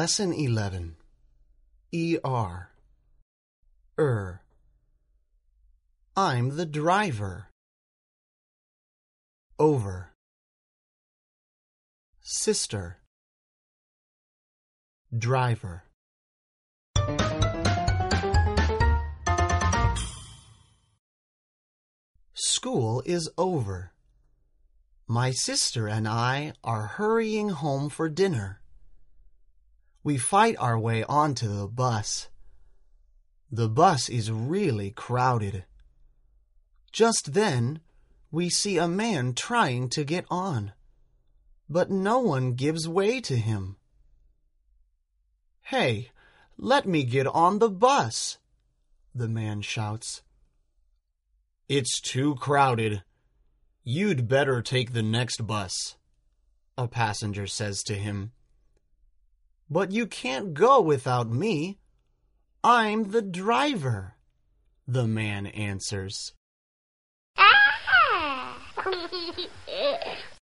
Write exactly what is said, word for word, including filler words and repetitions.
Lesson eleven. E R. Er. I'm the driver. Over. Sister. Driver. School is over. My sister and I are hurrying home for dinner. We fight our way onto the bus. The bus is really crowded. Just then, we see a man trying to get on, but no one gives way to him. "Hey, let me get on the bus," the man shouts. "It's too crowded. You'd better take the next bus," a passenger says to him. "But you can't go without me. I'm the driver," the man answers.